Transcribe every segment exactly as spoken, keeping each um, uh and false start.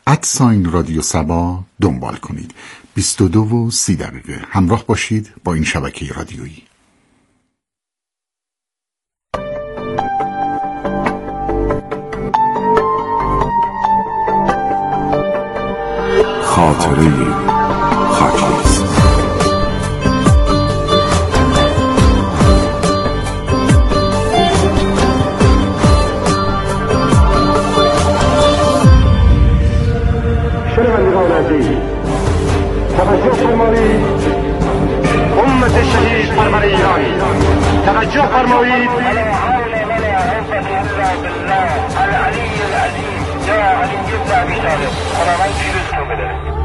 ادساین رادیو سبا دنبال کنید. بیست و دو و سی دقیقه همراه باشید با این شبکه رادیویی. خاطره خاکریز. شنوندگان عزیز، توجه فرمایید. امت شهید پرور ایران، توجه فرمایید. العلی العظیم یا علی ابن ابی طالب، خداوند پیروزتون بده.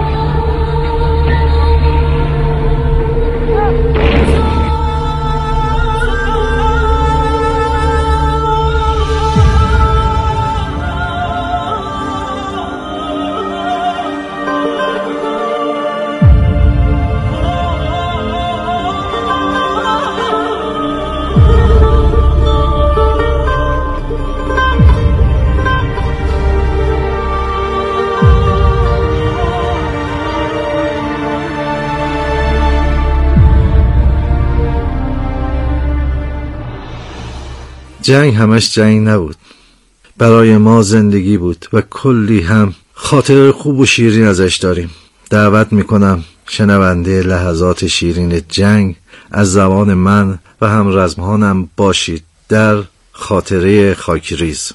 جنگ همش جنگ نبود، برای ما زندگی بود و کلی هم خاطر خوب و شیرین ازش داریم. دعوت میکنم شنونده لحظات شیرین جنگ از زبان من و هم رزمهانم باشید در خاطره خاکریز.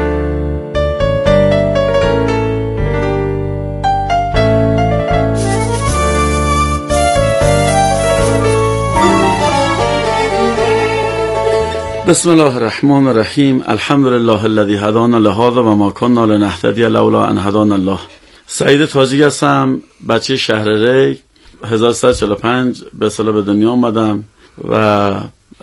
بسم الله الرحمن الرحیم. الحمد لله الذی هدانا لهذا و ما كنا لنهتدی لولا ان هدانا الله. سعید تاجیک هستم، بچه شهر ری. هزار و سیصد و چهل و پنج به اصطلاح به دنیا آمدم و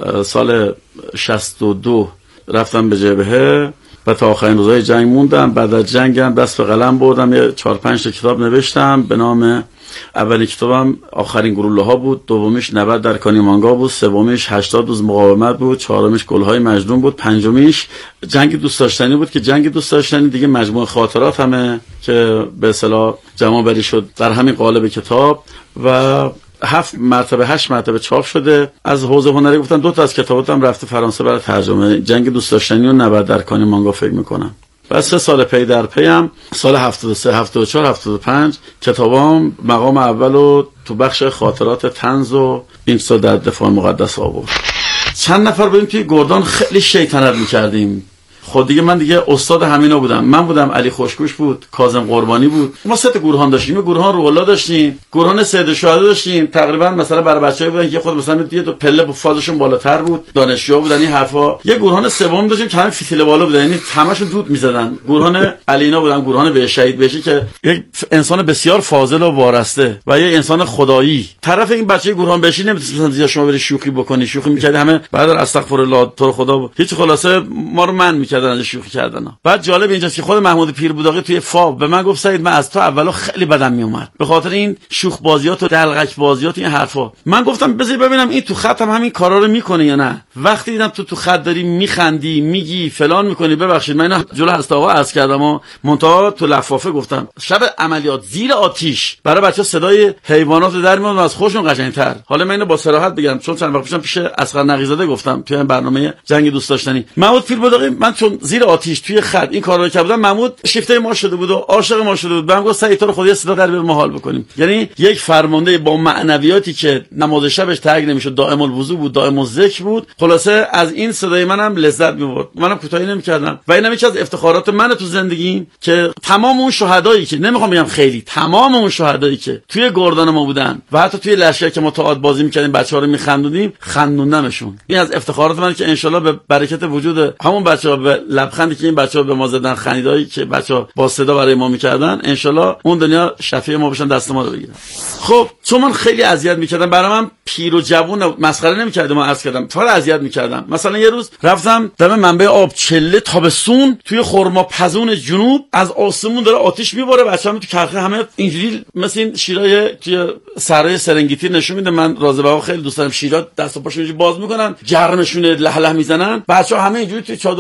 سال شصت و دو رفتم به جبهه و تا آخرین روزهای جنگ موندم. بعد از جنگم دست به قلم بردم، یه چهار پنج تا کتاب نوشتم به نام، اولی کتابم آخرین گلوله ها بود، دومیش نبرد در کانیمانگا بود، سومیش هشتاد روز مقاومت بود، چهارمیش گلهای مجنون بود، پنجمیش جنگ دوست داشتنی بود که جنگ دوست داشتنی دیگه مجموعه خاطرات همه که به اصطلاح جمع بری شد در همین قالب کتاب و هفت مرتبه هشت مرتبه چاپ شده. از حوزه هنری گفتن دو تا از کتاباتم رفته فرانسه برای ترجمه، جنگ دوست داشتنی و نبرد در کانیمانگا فکر میکنم. بعد سه سال پی در پی هم سال هفتاد و سه، هفتاد و چهار، هفتاد و پنج کتابام مقام اولو تو بخش خاطرات طنز و این سو در دفاع مقدس آورد. چند نفر بودیم توی گردان خیلی شیطنت میکردیم. خود دیگه من دیگه استاد همینا بودم. من بودم، علی خوشگوش بود، کاظم قربانی بود. ما سه تا گروهان داشتیم. گروهان روح‌الله داشتیم، گروهان سید الشهدا داشتیم. تقریبا مثلا برای بچه‌ها بودن که خود مثلا یه دو پله با فازشون بالاتر بود، دانشجو بودن این حرفا. یه گروهان سوم داشتیم که همین فتیله بالا بودن، یعنی همشون دود می‌زدن. گروهان علینا بودن، گروهان به شهید بشی که یک انسان بسیار فاضل و وارسته و یه انسان خدایی. طرف این بچه گروهان بشی نمی‌تونستن زیاد شما بری شوخی بکنی. شوخی می‌کردی همه بعد استغفرالله تو خدا. هیچ خلاصه ما رو من می‌کردن از شوخی کردن. بعد جالب اینجاست که خود محمود پیربوداقی توی فاب به من گفت سعید من از تو اولو خیلی بدم میومد به خاطر این شوخ بازیات و دلغک بازیات و این حرفا. من گفتم بذار ببینم این تو خطم همین کارا رو میکنه یا نه. وقتی دیدم تو تو خط داری میخندی میگی فلان میکنی، ببخشید من اینا جلو هست آقا عرض کردم و منتها تو لفافه گفتم شب عملیات زیر آتیش برای بچا صدای حیوانات در میاد از خوشون قشنگتر. حالا من اینو با صراحت بگم چون چند وقت پیشم پیش اصغر نقیزاده گفتم توی برنامه جنگ دوست داشتنی. محمود پیربوداقی من چون زیر آتیش توی خط این کارو کردم، محمود شیفته ما شده بود و عاشق ما شده بود. بهم گفت سعید تو رو خدا صدا در بیار ما حال بکنیم. یعنی یک فرمانده با معنویاتی که نماز شبش ترک نمیشد، دائم الوضو بود، دائم الذکر بود. خلاصه از این صدای منم لذت می‌برد. منم کوتاهی نمی‌کردم و اینم یکی از افتخارات من تو زندگیم که تمام اون شهدایی که نمیخوام بگم خیلی، تمام اون شهدایی که توی گردان ما بودن و حتی توی لشکر که ما تئاتر بازی می‌کردیم بچه‌ها رو می‌خندوندیم، خندوندمشون. این از افتخارات من که ان شاءالله به برکت وجود همون بچه‌ها به لبخندی که این بچه‌ها به ما زدن، خندیدایی که بچه‌ها با صدا برای ما می‌کردن، ان شاءالله اون دنیا شفیع ما بشن، دست ما رو بگیرن. خب چون من خیلی اذیت می‌کردم، برای من پیر و جوون مسخره نمی‌کردم، ما عرض کردم فقط اذیت می‌کردم. مثلا یه روز رفتم دم منبع آب، چله تابستون توی خرما پزون جنوب، از آسمون داره آتش میباره، بچه‌ها تو کرخه همه اینجوری مثل این شیرای توی صحرای سرنگیتی نشون میده. من راضی بابا خیلی دوست دارم شیرا، دست و پاشون باز میکنن، گرمشونه، له له میزنن، بچه‌ها همه اینجوری توی چادرها در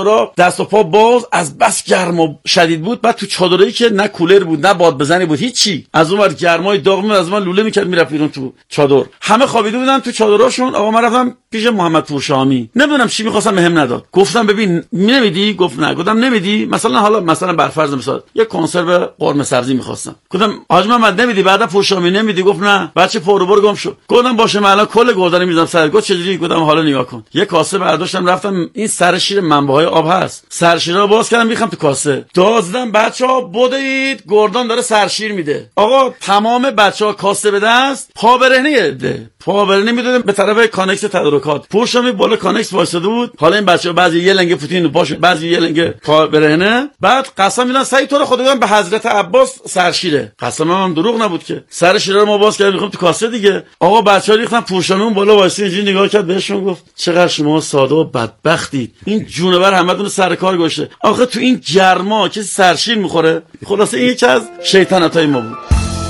دست و پا باز از بس گرم و شدید بود. بعد تو چادری که نه کولر بود نه باد بزنی بود هیچی، از اون ور گرمای داغ میاد از من لوله میکرد میرفت بیرون تو چادر. همه خوابیده بودن تو چادراشون. آقا من رفتم پیش محمد پورشامی، نمیدونم چی می‌خواستم مهم نداد. گفتم ببین نمیدی؟ گفت نه. گفتم نمیدی؟ مثلا حالا مثلا بر فرض مثال یه کنسرو قرمه سبزی می‌خواستم. گفتم حاج محمد نمیدی؟ بعد پورشامی نمیدی؟ گفت نه. بچه پرو برو گم شو. گفتم باشه من الان کل گلدانی میذارم سر. گفت چجوری؟ گفتم حالا نگاه کن. یه کاسه برداشتم رفتم، این سر شیر منبع‌های آب هست، سر شیر رو باز کردم میخوام تو کاسه دازدم. بچه‌ها بدید گردان داره سر شیر میده. آقا تمام بچه‌ها کاسه به دست، پا برهنه ده پا برهنه میدادم به طرف کانکس تدارکات. پورشامی بالا کانکس وایساده بود. حالا این بچه‌ها بعضی یه لنگه پوتین باشه، بعضی یه لنگه پا برهنه. بعد قسم میدن سعید تو رو خدا به حضرت عباس سر شیره. قسم هم دروغ نبود که سر شیر رو ما باز کردیم میخوام تو کاسه دیگه. آقا بچه‌ها ریختن. پورشامی اون بالا وایسید اینجوری نگاه کرد بهشون گفت چقدر شما ساده و بدبختید، این جونور همتون سر کار گذاشته. آخه تو این گرما کسی سرشیر میخوره؟ خلاصه این یکی از شیطنتای ما بود.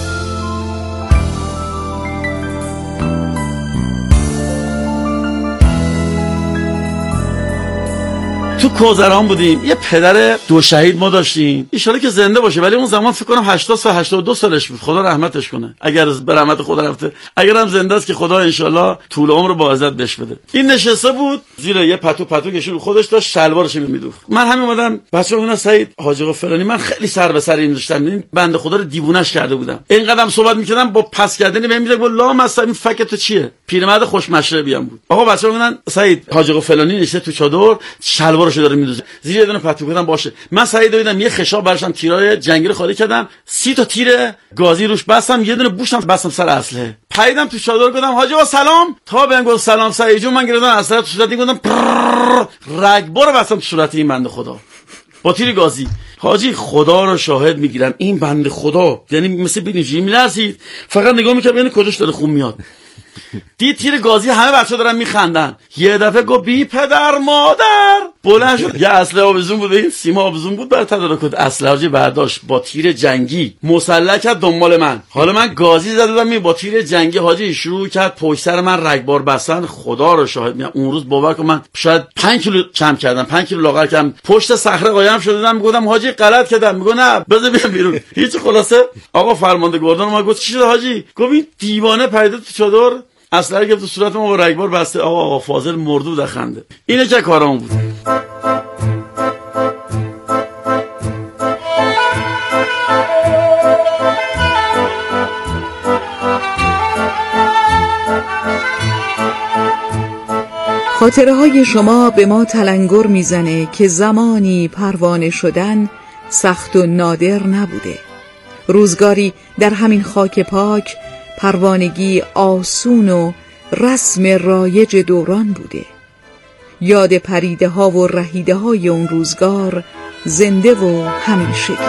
تو کوزران بودیم، یه پدر دو شهید ما داشتیم، ان شاءالله که زنده باشه، ولی اون زمان فکر کنم هشتاد سال هشتاد و دو سالش بود، خدا رحمتش کنه اگر به رحمت خدا رفته، اگر هم زنده است که خدا ان شاءالله طول عمر با عزت بهش بده. این نشسته بود زیر یه پتو پتو که رو خودش داشت شلوارش میدوخت. من همین اومدم بچه‌ها اینا سعید حاج آقا فلانی، من خیلی سر به سر این داشتم، این بنده خدا رو دیوونه‌اش کرده بودم. اینقدرم صحبت می‌کردم با پس کردنی بهم میگه لا مثلا این فکت تو چیه؟ پیرمرد خوش مشربی هم بود. آقا بچه‌ها میگن سعید حاج آقا فلانی نشسته تو چادر شلوارش داره میدوزه. زیر یه دونه پتو گفتم باشه. من سعید دیدم یه خشاب برشم تیرای جنگی رو خالی کردم، سی تا تیر گازی روش بستم، یه دونه بوشم بستم سر اسلحه. پریدم تو چادر گفتم حاجی آقا سلام. تا بهم گفت سلام سعید جون، من گردن اسلحه تو صورت گفتم رگبار بستم تو صورت این بنده خدا با تیر گازی. حاجی خدا رو شاهد میگیرم این بنده خدا یعنی مثل بینیجی میلرزید، فقط نگاه میکرد ببین کجاش داره خون میاد. دید تیر گازی همه بچه‌ها دارن میخندن. یه دفعه گفت بی پدر مادر بلند شد، یه اسلحه آویزون بود، این سیما آویزون بود بر تدارکات، اسلحه حاجی برداشت با تیر جنگی مسلح کرد دنبال من. حالا من گازی زده بودم می با تیر جنگی حاجی شروع کرد پشت سر من رگبار بستن. خدا رو شاهد میگم اون روز باور کن من شاید پنج کیلو کم کردم، پنج کیلو لاغر کردم، پشت صخره قایم شدم. میگفتم حاجی غلط کردم، میگه نه بذار بیام بیرون. هیچ خلاصه آقا فرمانده گردان ما گفت چی شده حاجی؟ گفت این دیوانه پریده تو چادر اسلحه گرفت تو صورت ما با رگبار بسته. آقا آقا فاضل مرده بود خنده. اینه که کارام بود. خاطره های شما به ما تلنگر میزنه که زمانی پروانه شدن سخت و نادر نبوده. روزگاری در همین خاک پاک پروانگی آسون و رسم رایج دوران بوده. یاد پریده ها و رهیده های اون روزگار زنده و همیشگی.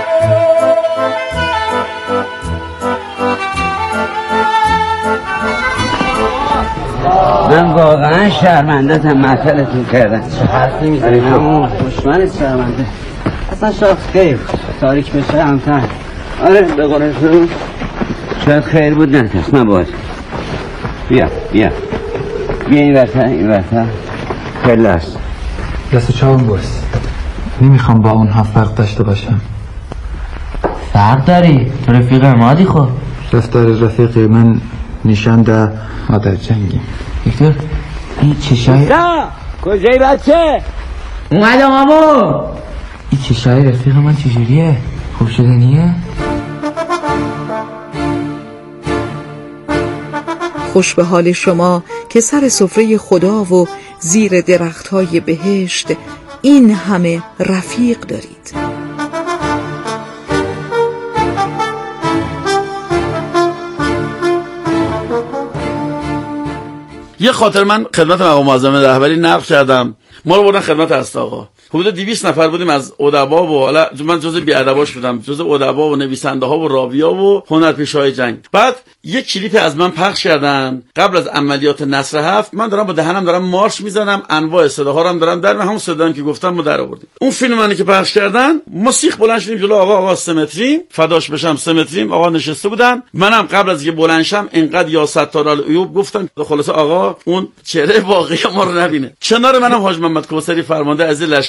من واقعا شرمنده هم مسئلتون کردم. چه حرفی میزنی؟ همون دشمن شرمنده اصلا شخص خیر تاریک بشه همتر. آره به قول تو شاید خیر بود نترس نباید. بیا بیا بیا این ورطه این ورطه خیلی هست دست چاهم باست. نمیخوام با اونها فرق داشته باشم. فرق داری؟ تو رفیق مادی خب رفتار رفیق من نشان ده ما در جنگیم. دکتر این چشای نه کجای بچه؟ اومدم آمو. این چشای رفیق من چجوریه؟ خوب شدنیه؟ خوش به حال شما که سر سفره خدا و زیر درختهای بهشت این همه رفیق دارید. یه خاطر من خدمت مقام معظم رهبری نقل کردم. ما رو بردن خدمت اساتقا، حدود دویست نفر بودیم از ادبا و حالا من جزء بی‌ادباش بودم، جزء ادبا و نویسنده ها و راویا و هنرپیشه‌های جنگ. بعد یک کلیپ از من پخش کردن قبل از عملیات نصر هفت. من دارم با دهنم دارم مارش میزنم، انواع صداها رو هم دارم در همون صدام که گفتم ما در آوردیم. اون فیلم منی که پخش کردن ما سیخ بلند شدیم جلو آقا آقا سه متریم فداش بشم سه متریم آقا نشسته بودن. منم قبل از اینکه بلند شم انقدر یا ستار العیوب گفتم خلاص آقا اون چهره واقعی ما رو نبینه. کنار منم حاج محمد کوثری فرمانده عزیز لشکر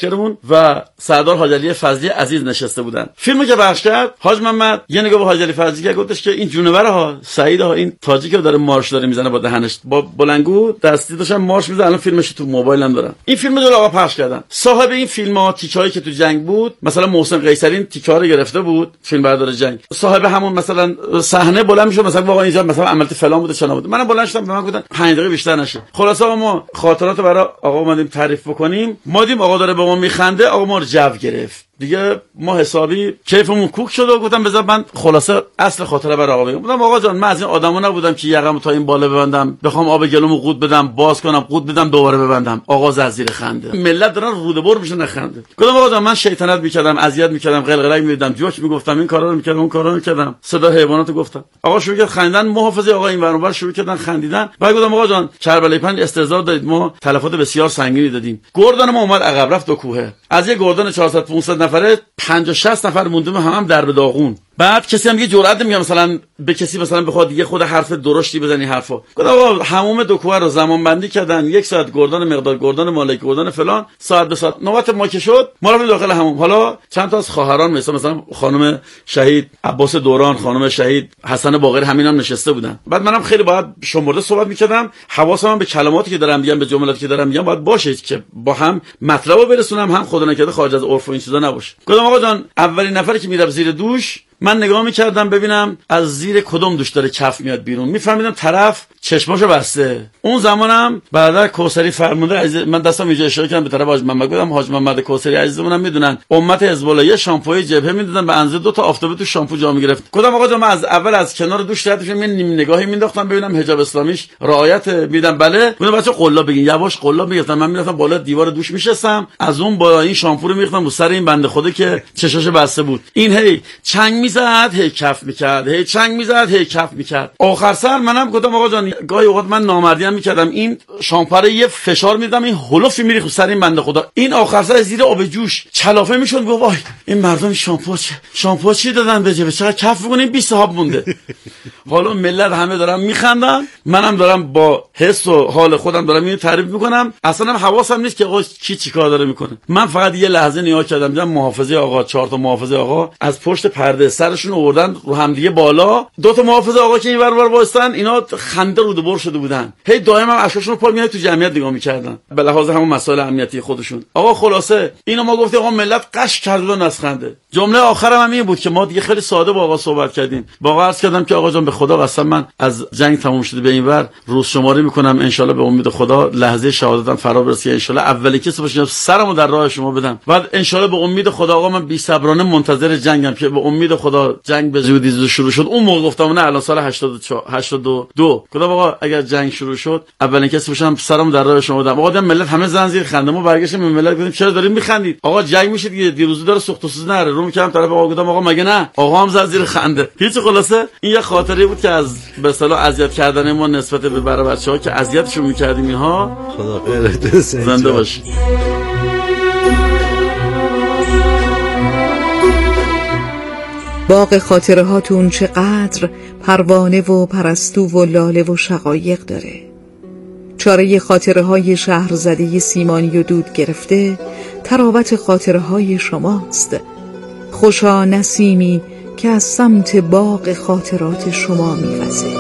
لشکرمون و سردار حاجی علی فضلی عزیز نشسته بودن. فیلمو که پخش کرد حاج محمد یه نگاه به حاجی علی فضلی کرد، گفتش که این جونوره ها سعید ها، این تاجیک که داره مارش داره میزنه با دهنش با بلنگو دستی داشتن مارش میزنه، الان فیلمش تو موبایلم دارم. این فیلمو دو آقا پخش کردن. صاحب این فیلم‌ها تیکه‌ای که تو جنگ بود، مثلا محسن قیصری این تیکه‌ها رو گرفته بود، فیلم بردار جنگ. صاحب همون مثلا صحنه بلند میشه، مثلا واقعا اینجا مثلا عملت فلان بوده چنا بوده، منم بلند شدم به من گفتن پنج دقیقه بیشتر نشه. خلاص آقا ما خاطرات برای آقا اومدیم تعریف بکنیم، ما دیدیم آقا داره به ما میخنده، آقا ما رو جو گرفت دیگه، ما حسابی کیفمون کوک شد و گفتم بذار من خلاصه اصل خاطره برای آقا بگم. گفتم آقا جان من از این آدما نبودم که یقم تا این بالا ببندم بخوام آب گلومو قود بدم باز کنم قود بدم دوباره ببندم. آقا زیر خنده، ملت دارن روده بر میشن نخنده. گفتم آقا جان من شیطنت میکردم، اذیت میکردم، قلقلک میدیدم، جوک میگفتم، این کارا رو میکردم، اون کارا رو میکردم، صدا حیواناتو گفتم. آقا شروع کرد خندیدن، محافظه آقا این ور اون ور شروع کردن خندیدن. بعد گفتم آقا جان کربلای پنج استهزار دادید، ما تلفات بسیار سنگینی دادیم. گردن ما اومد عقب رفت دو کوهه، از یه گردن چهارصد پانصد نفره پنجاه شصت نفر موندیم هم, هم در به داغون. بعد کسی هم دیگه جرئت نمیگه مثلا به کسی مثلا بخواد دیگه خود حرف درشتی بزنی حرفا. گفتم آقا هموم دو کوه رو زمان بندی کردن، یک ساعت گردن مقدار گردن مالک گردن فلان، ساعت به ساعت نوبت ما که شد ما رفتیم داخل هموم. حالا چند تا از خواهران مثلا مثلا خانم شهید عباس دوران، خانم شهید حسن باقری همینم هم نشسته بودن. بعد منم خیلی باید شمرده صحبت میکردم، حواسم به کلماتی که دارم میگم، به جملاتی که دارم میگم باید باشه که با هم مطلبو برسونم، هم خدا نکرده خارج از عرف و این چیزا نباشه. گفتم آقا جان اولین نفری که میره زیر دوش، من نگاه میکردم ببینم از زیر کدوم دوش داره کف میاد بیرون، میفهمیدم طرف چشماشو بسته. اون زمانم بعدا کوثری فرموده عزیز، من دستم اینجا اشاره کردم به طرف حاج محمد، گفتم حاج محمد کوثری عزیزمونم میدونن امت حزب الله یه شامپوی جبهه میدادن به اندازه دو تا آفتابه تو شامپو جا میگرفت. گفتم آقا جان من از اول از کنار دوش رد میشم، یه نیم نگاهی مینداختم ببینم حجاب اسلامیش رعایت میدم. بله گفتم بچا قلا بگین، یواش قلا میگفتم. من میرفتم بالا دیوار دوش میشستم، از اون بالا این شامپو رو میریختم رو سر این بنده خدا که چشاش بسته بود. این هی چنگ میزد هی کف میکرد، هی چنگ میزد هی کف میکرد. آخر سر منم گفتم آقا جان گاهی اوقات من نامردی هم میکردم، این شامپو یه فشار میدادم این هلوفی میریخت سر این بنده خدا، این آخر سر زیر آب جوش چلافه میشد. گفت وای این مردم شامپو چه شامپو چی دادن به جبه، چقدر کف میکنه، این بیست صاحب مونده. حالا ملت همه دارن میخندن، منم دارم با حس و حال خودم دارم اینو تعریف میکنم، اصلا هم حواسم نیست که آقا کی چیکار داره میکنه. من فقط یه لحظه نگاه کردم دیدم محافظه آقا، چهار تا محافظه آقا از پشت پرده سرشون آوردن رو همدیگه بالا، دو تا محافظه آقا که این ور ور وایستن، اینا خنده رو دبر شده بودن، هی دائما اشکاشون رو پا میاد تو جمعیت نگاه میکردن به لحاظ همون مسائل امنیتی خودشون. آقا خلاصه اینو ما گفتیم آقا ملت قش کردن از خنده. جمله آخرم هم این بود که ما دیگه خیلی ساده با آقا صحبت کردیم. با آقا عرض کردم که آقا جان به خدا قسم من از جنگ تموم شده به این ور روز شماری میکنم، ان شاءالله به امید خدا لحظه شهادتم فرا برسه، ان شاءالله اولین کسی باشم سرمو در راه شما بدم. بعد ان شاءالله به امید خدا آقا من بی صبرانه منتظر جنگم که به امید خدا جنگ به زودی شروع شد. اون موقع گفتم نه الان سال هشتاد و چهار هشتاد و دو گفتم آقا اگر جنگ شروع شد اولین کسی باشم سرمو در راه شما بدم. آقا دیدم ملت همه زن زیر خنده، ما برگشتیم به ملت گفتیم چرا دارین میخندید؟ آقا جنگ میشه دیگه، دیروز داره سوخت و سوز نره. رو میکردم طرف آقا گفتم آقا مگه نه؟ آقا هم زد زیر خنده. هیچ خلاصه این یه خاطره بود که از به اصطلاح اذیت کردن ما نسبت به برای بچه‌ها که اذیتشون میکردیم اینها. خدا خیرت زنده باشی. باغ خاطره هاتون چقدر پروانه و پرستو و لاله و شقایق داره. چاره خاطره های شهر زده سیمانی و دود گرفته تراوت خاطره های شماست. خوشا نسیمی که از سمت باغ خاطرات شما میوزه.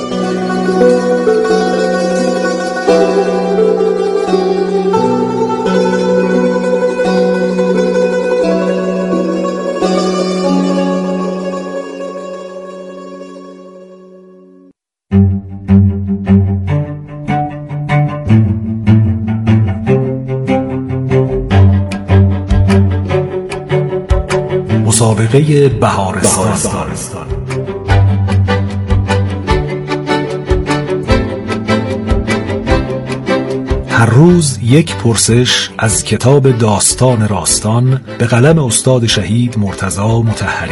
مسابقه بهارستان. هر روز یک پرسش از کتاب داستان راستان به قلم استاد شهید مرتضی مطهری.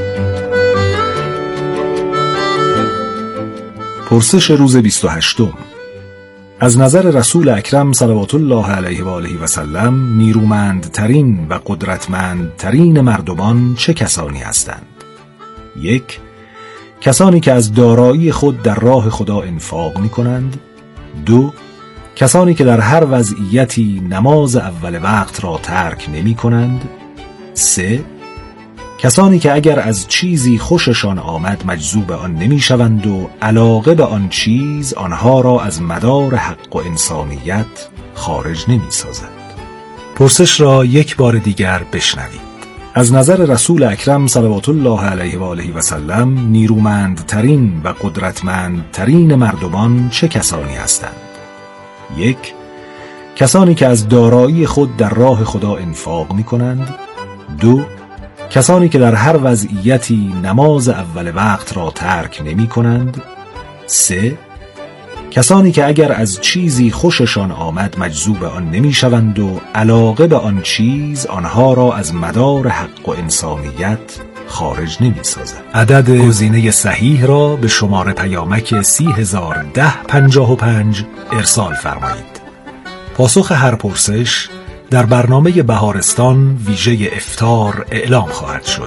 پرسش روز بیست و هشتم: از نظر رسول اکرم صلوات الله علیه و آله و سلم نیرومندترین و قدرتمندترین مردمان چه کسانی هستند؟ یک، کسانی که از دارایی خود در راه خدا انفاق می کنند. دو، کسانی که در هر وضعیتی نماز اول وقت را ترک نمی کنند. سه، کسانی که اگر از چیزی خوششان آمد مجذوب آن نمی شوند و علاقه به آن چیز آنها را از مدار حق و انسانیت خارج نمی سازد. پرسش را یک بار دیگر بشنوید. از نظر رسول اکرم صلوات الله علیه و آله و سلم نیرومندترین و قدرتمندترین مردمان چه کسانی هستند؟ یک، کسانی که از دارایی خود در راه خدا انفاق می کنند. دو، کسانی که در هر وضعیتی نماز اول وقت را ترک نمی کنند. سه، کسانی که اگر از چیزی خوششان آمد مجذوب آن نمی شوند و علاقه به آن چیز آنها را از مدار حق و انسانیت خارج نمی سازد. عدد گزینه صحیح را به شماره پیامک سی هزار ده پنجاه و پنج ارسال فرمایید. پاسخ هر پرسش در برنامه بهارستان ویژه افطار اعلام خواهد شد.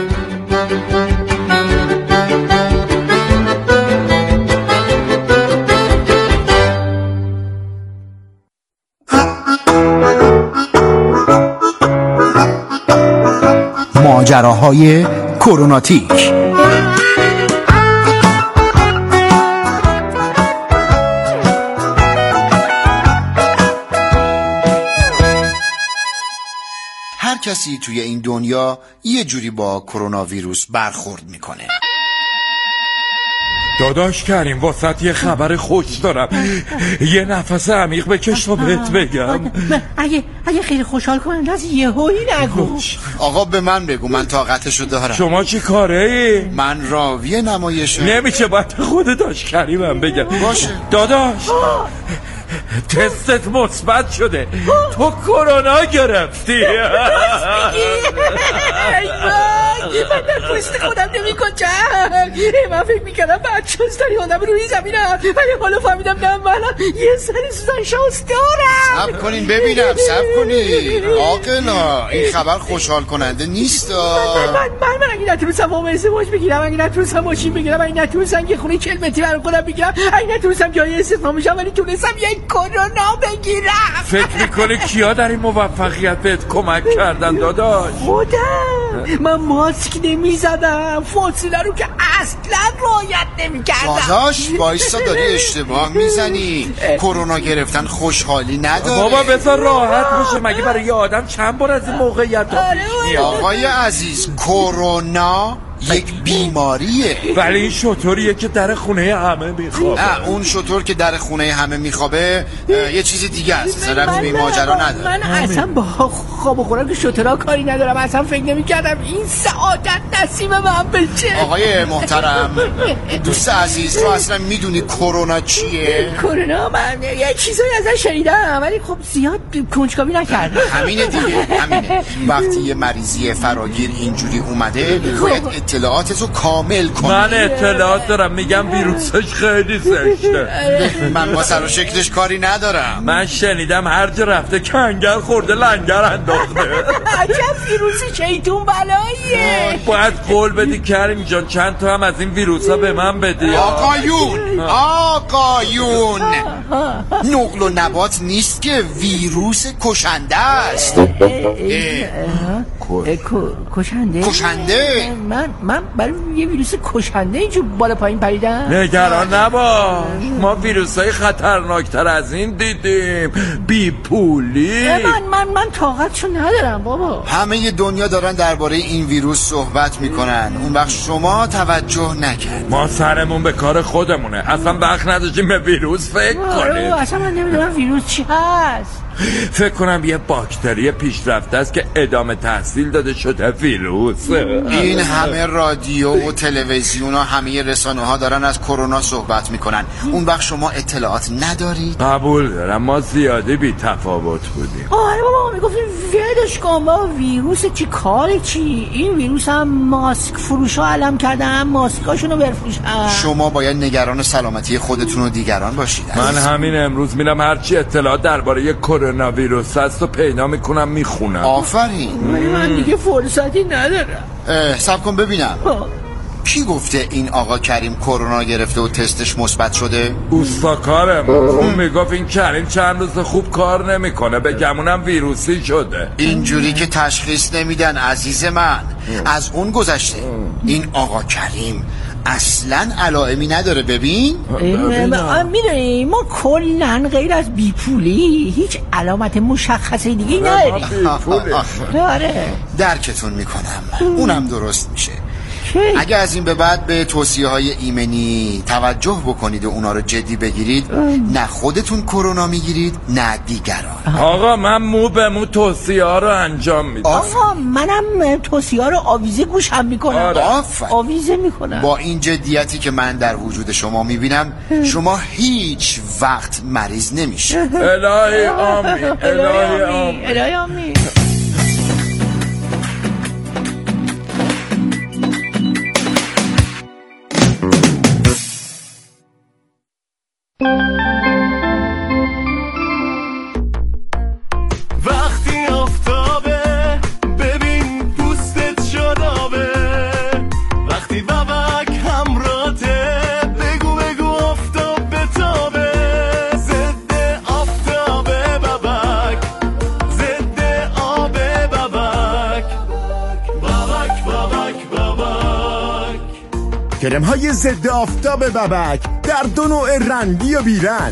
ماجراهای کروناتیک. هر کسی توی این دنیا یه جوری با کرونا ویروس برخورد میکنه. داداش کریم واسط یه خبر خوش دارم. یه نفس عمیق بکش تا بهت بگم. اگه اگه خیلی خوشحال کننده از یهویی نگو. آقا به من بگو، من طاقتشو دارم. شما چی کاره ای؟ من راوی نمایشم. نمیشه، باید خود داش کریمم بگم. باشه داداش تستت مثبت شده، تو کرونا گرفتی. من در پوست خودم نمی کنم. من فکر میکردم بچه هست داری آدم روی زمینم، ولی حالا فهمیدم نه، من یه سری سوزن شانس دارم. سب کنین ببینم، سب کنین آقلا، این خبر خوشحال کننده نیست. من من من اگه نتونستم وام ازدواج بگیرم، اگه نتونستم ماشین بگیرم، اگه نتونستم یه خونه چهل متری برای خودم بگیرم، اگه نتونستم جای استثنا بشم، ولی تونستم یه کرونا بگیرم. فکر میکنی کیا در این موفقیت بهت کمک کردن داداش؟ خودم. من ماسک نمیزدم، فاصله رو که اصلا رعایت نمیکردم. داداش وایسا، داری اشتباه میزنی. کرونا گرفتن خوشحالی نداره. بابا بذار راحت بشه، مگه برای یه آدم چند بار از این موقعیت ها پیش میاد؟ آقای عزیز، کرونا یک بیماریه. ولی این شطوریه که در خونه همه میخوابه. نه، اون شطور که در خونه همه میخوابه یه چیز دیگه است. طرف به ماجرا نداره. من اصلا با خواب و خوراک شطورا کاری ندارم. اصلا فکر نمی‌کردم این سعادت نصیب من بشه. آقای محترم، دوست عزیز، تو اصلا میدونی کرونا چیه؟ کرونا من یه چیزایی ازش شنیدم، ولی خب زیاد کنجکاوی نکردم. همینه دیگه، همینه. وقتی یه مریضی فراگیر اینجوری اومده باید اطلاعاتتو کامل کنی. من اطلاعات دارم، میگم ویروسش خیلی زشته. من با سر و شکلش کاری ندارم. من شنیدم هر جا رفته کنگر خورده لنگر انداخته. عجب ویروس شیطون بلاییه. باید قول بدی کریم جان چند تا هم از این ویروس ها به من بدی. آقایون آقایون نقل و نبات نیست که ویروس کشنده است. کشنده؟ کشنده؟ من من برای یه ویروس کشنده اینجور بالا پایین پریدم. نگران نباش، ما ویروس های خطرناکتر از این دیدیم. بی پولی. من من من طاقتشو ندارم بابا. همه دنیا دارن درباره این ویروس صحبت میکنن، اون وقت شما توجه نکرد. ما سرمون به کار خودمونه، اصلا وقت نداشتیم به ویروس فکر کنیم. اصلا من نمیدونم ویروس چی هست. فکر کنم یه باکتری پیشرفته است که ادامه تحصیل داده شده ویروس. این همه رادیو و تلویزیون و همه رسانه ها دارن از کرونا صحبت میکنن، اون وقت شما اطلاعات ندارید؟ قبول دارم، ما زیادی بی تفاوت بودیم. آره بابا، میگفتیم ولش کن با ویروس چی کار چی. این ویروس هم ماسک فروشا علم کردن، ماسکاشونو بفروشن. شما باید نگران سلامتی خودتون و دیگران باشید. من همین امروز میرم هرچی اطلاعات درباره کرونا ویروس هست و پیدا میکنم میخونم. آفرین. ولی من دیگه فرصتی ندارم. صبر کن ببینم. کی گفته این آقا کریم کرونا گرفته و تستش مثبت شده؟ اوستاکارم اون میگفت این کریم چند روز خوب کار نمیکنه، به گمونم ویروسی شده. اینجوری که تشخیص نمیدن عزیز من. از اون گذشته این آقا کریم اصلا علائمی نداره. ببین میدونی ما کلن غیر از بیپولی هیچ علامت مشخصی دیگه نداریم. داره درکتون میکنم، اونم درست میشه. اگه از این به بعد به توصیه های ایمنی توجه بکنید و اونا رو جدی بگیرید، نه خودتون کرونا میگیرید نه دیگران. آقا من مو به مو توصیه ها رو انجام میدم. آقا منم توصیه ها رو آویزه گوشم میکنم. آفرین. آویزه میکنم. با این جدیتی که من در وجود شما میبینم شما هیچ وقت مریض نمیشه. الهی آمین. الهی آمین. الهی آمین. وقتی آفتابه ببین پوستت شدابه، وقتی بابک همراته بگو بگو آفتاب بتابه، ضد آفتابه بابک، ضد آب بابک، بابک بابک بابک. کرم های ضد آفتاب بابک در دو نوع رنگی و بیرنگ.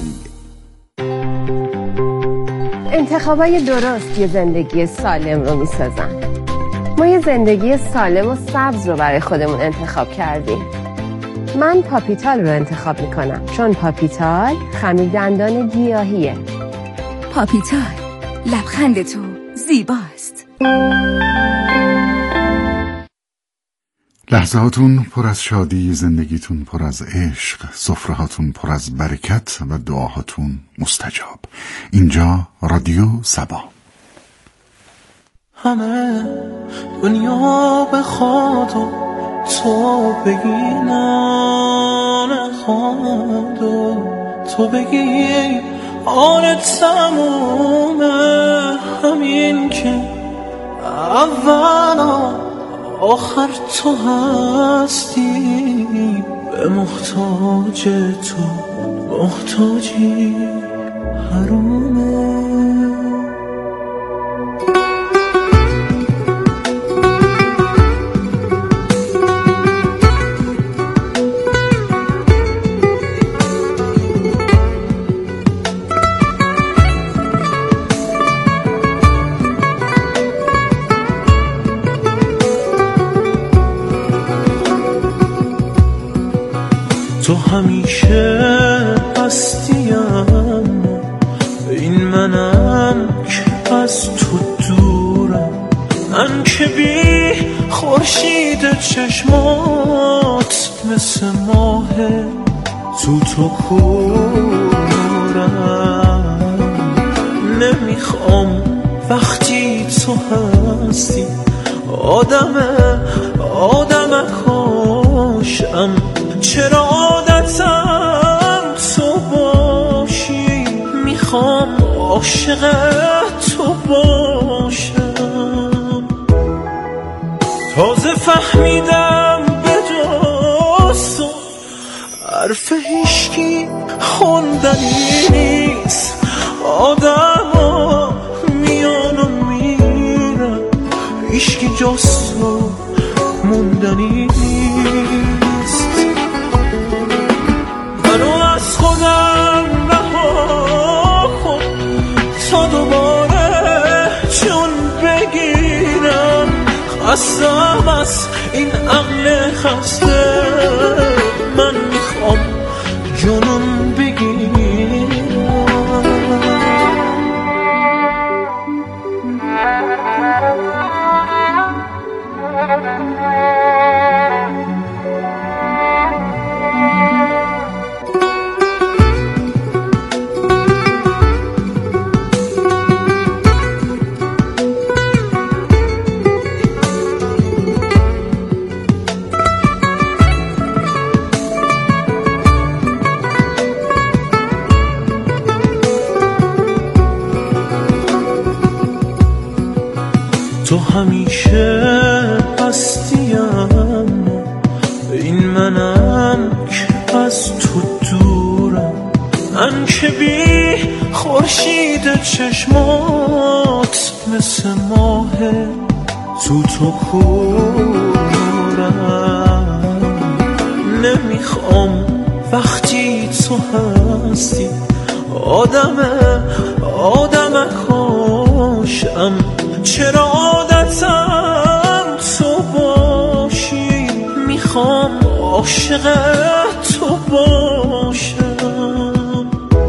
انتخابای درست یه زندگی سالم رو میسازن. ما یه زندگی سالم و سبز رو برای خودمون انتخاب کردیم. من پاپیتال رو انتخاب میکنم چون پاپیتال خمیر دندان گیاهیه. پاپیتال، لبخند تو زیباست. لحظهاتون پر از شادی، زندگیتون پر از عشق، سفرهاتون پر از برکت و دعاهاتون مستجاب. اینجا رادیو سبا. همه دنیا بخواد و تو بگی نه نخواد و تو بگی آن تمومه، همین که اولا آخر تو هستی، به محتاج تو محتاجی حرومه. تو همیشه هستیم، این منم که از تو دورم، من که بی خورشید چشمات مثل ماه تو تو کورم. نمیخوام وقتی تو هستی آدم آدم کاشم، چرا عادتم تو باشی، میخوام عاشق تو باشم. تازه فهمیدم به جز تو حرف هیشکی خوندنی نیست، آدم ها میان و میرن، هیشکی جز تو موندنی نیست. منو از خودم رها کن تا دوباره چون بگیرم، خستم از این عقل خسته، من میخوام جنون بگیرم. تو همیشه هستیم، این منم که از تو دورم، من که بی خورشید چشمات مثل ماه تو تو کورم. نمیخوام وقتی تو هستی آدم آدم کاشم، چرا عادتم تو باشی، میخوام عاشق تو باشم.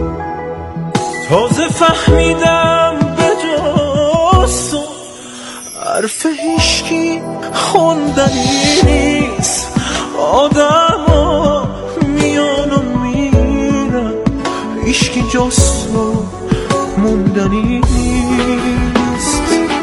تازه فهمیدم به جز تو حرف هیشکی خوندنی نیست، آدم ها میان و میرن، هیشکی جز تو موندنی نیست.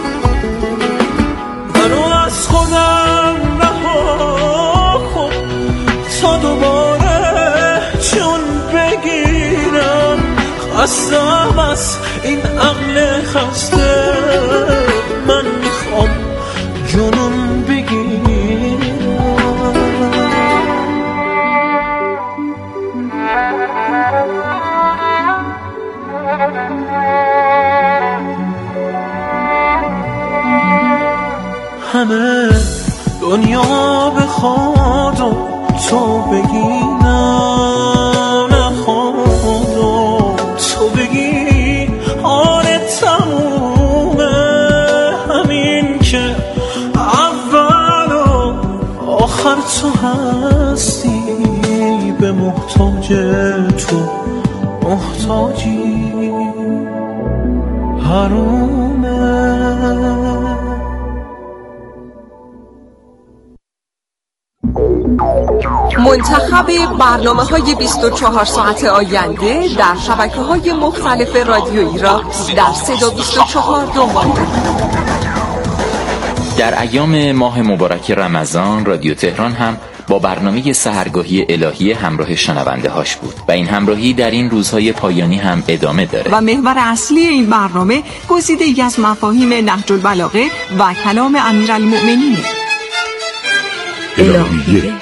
منو از خودم رها کن تا دوباره چون بگیرم، خستم از این عقل خسته، من میخوام جنون بگیرم. همه دنیا بخواد و تو بگی نه نخواد و تو بگی آره تمومه، همین که اول و آخر تو هستی، به محتاج تو محتاجی، حرومه. منتخب برنامه‌های بیست و چهار ساعت آینده در شبکه‌های مختلف رادیویی را در صدا بیست و چهار دنبال کنید. در ایام ماه مبارک رمضان رادیو تهران هم با برنامه سحرگاهی الهی همراه شنونده هاش بود و این همراهی در این روزهای پایانی هم ادامه داره و محور اصلی این برنامه گزیده‌ای از مفاهیم نهج البلاغه و کلام امیرالمؤمنین الهیه.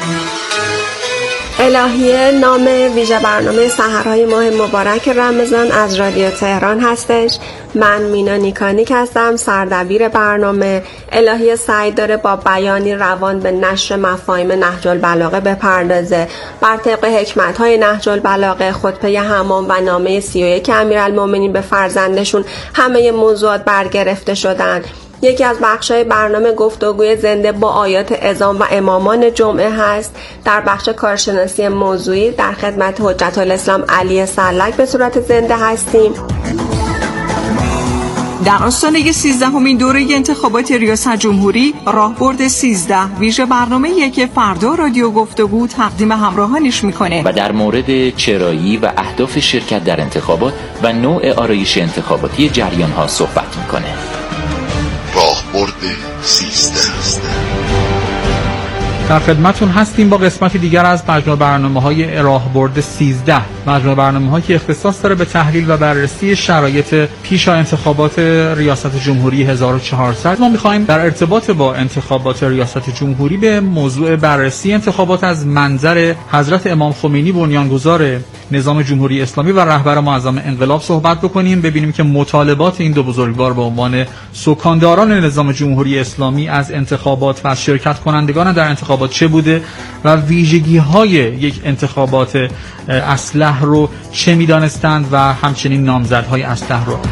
الهیه نام ویژه برنامه سحرهای ماه مبارک رمضان از رادیو تهران هستش. من مینا نیکانیک هستم، سردبیر برنامه. الهیه سعی داره با بیانی روان به نشر مفاهیم نهج البلاغه بپردازه. بر طبق حکمت‌های نهج البلاغه، خطبه حمام و نامه سی و یک امیرالمؤمنین به فرزندشون همه موضوعات برگرفته شدن. یکی از بخش‌های برنامه گفتگوی زنده با آیات اذان و امامان جمعه هست. در بخش کارشناسی موضوعی در خدمت حجت الاسلام علی سرلک به صورت زنده هستیم. در آستانه سیزدهمین دوره انتخابات ریاست جمهوری، راهبرد سیزده ویژه برنامه‌ای که فردا رادیو گفتگو تقدیم همراهانش میکنه و در مورد چرایی و اهداف شرکت در انتخابات و نوع آرایش انتخاباتی جریان‌ها صحبت میکنه. راهبرد سیزده. در خدمتون هستیم با قسمتی دیگر از مجموع برنامه‌های راهبرد سیزده. مجموع برنامه‌هایی که اختصاص داره به تحلیل و بررسی شرایط پیش از انتخابات ریاست جمهوری هزار و چهارصد. ما می‌خوایم در ارتباط با انتخابات ریاست جمهوری به موضوع بررسی انتخابات از منظر حضرت امام خمینی بنیانگذار نظام جمهوری اسلامی و رهبر معظم انقلاب صحبت بکنیم، ببینیم که مطالبات این دو بزرگوار به عنوان سکانداران نظام جمهوری اسلامی از انتخابات و از شرکت کنندگان در انتخابات چه بوده و ویژگی‌های یک انتخابات اصلح رو چه می‌دانستند و همچنین نامزدهای اصلح رو.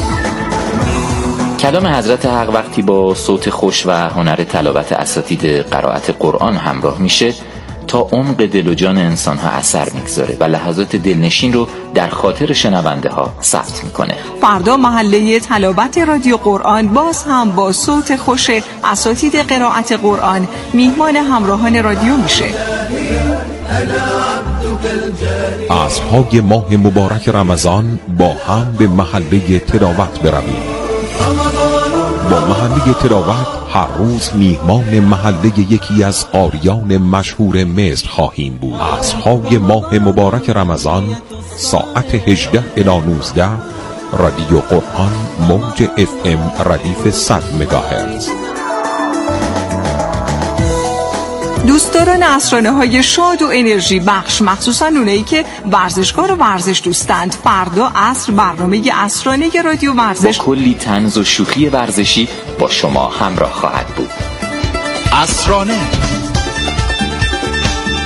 کلام حضرت حق وقتی با صوت خوش و هنر تلاوت اساتید قرائت قرآن همراه میشه تا عمق دل و جان انسان‌ها اثر میگذاره و لحظات دلنشین رو در خاطر شنونده ها ثبت میکنه. فردا محله تلاوت رادیو قرآن باز هم با صوت خوش اساتید قرائت قرآن میهمان همراهان رادیو میشه. عصرهای ماه مبارک رمضان با هم به محله تلاوت برویم. با محله تلاوت هر روز میهمان محله یکی از قاریان مشهور مصر خواهیم بود. عصرهای ماه مبارک رمضان ساعت هجده الی نوزده رادیو قرآن موج اف ام ردیف صد مگاهرتز. دوستداران اسرانه های شاد و انرژی بخش، مخصوصا اونایی که ورزشکار و ورزش دوستند، فردا عصر برنامه اسرانه رادیو ورزش با کلی طنز و شوخی ورزشی با شما همراه خواهد بود. اسرانه